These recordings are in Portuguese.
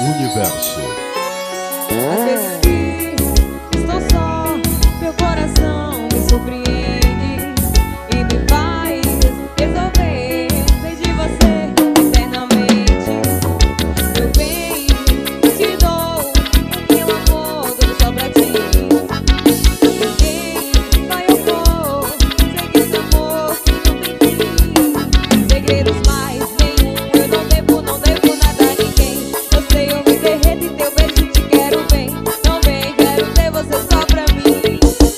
Universo. Às vezes que estou só, meu coração me surpreende e me faz resolver ser de você eternamente. Meu bem, te dou o meu amor, tudo só pra ti. Ninguém vai eu vou seguir esse amor que não tem fim. Segredos mais nenhum, eu não devo nada a ninguém. Eu sei, eu me derreto em teu beijo, te quero bem. Também quero ter você só pra mim.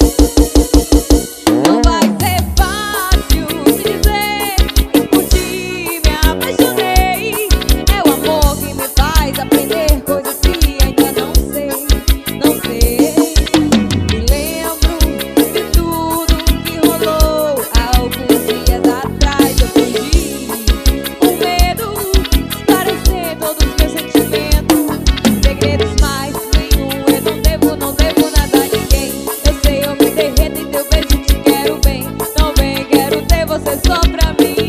Não vai ser fácil te dizer que por ti me apaixonei. É o amor que me faz aprender coisas que ainda não sei, não sei. Me lembro de tudo que rolou há alguns dias atrás. Eu fugi com medo de esclarecer todos os meus sentimentos. Segredos mais nenhum, eu não devo nada a ninguém. Eu sei, eu me derreto em teu beijo, te quero bem. Também quero ter você só pra mim.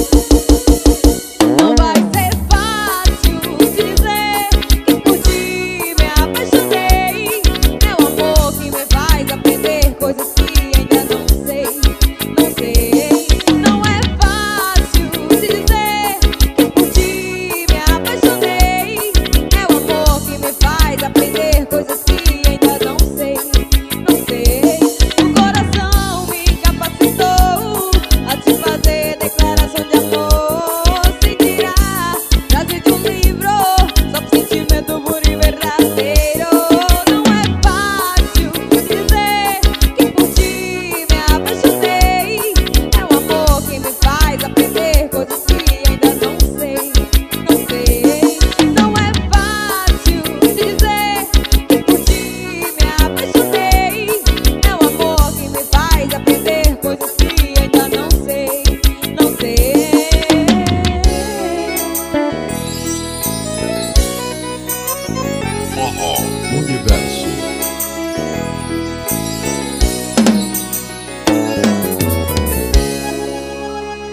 Não vai ser fácil te dizer que por ti me apaixonei. É o amor que me faz aprender coisas que ainda não sei, não sei. Não é fácil te dizer que por ti me apaixonei. É o amor que me faz aprender coisas que ainda não sei, não sei. O coração me capacitou a te fazer declaração de amor sem tirar frase de um livro, só por sentimento puro e verdadeiro. Não é fácil dizer que por ti me apaixonei. É o amor que me faz aprender coisas que ainda não sei, não sei. Não é fácil dizer que por ti me apaixonei. É o amor que me faz aprender coisas que ainda não sei, não sei. Universo.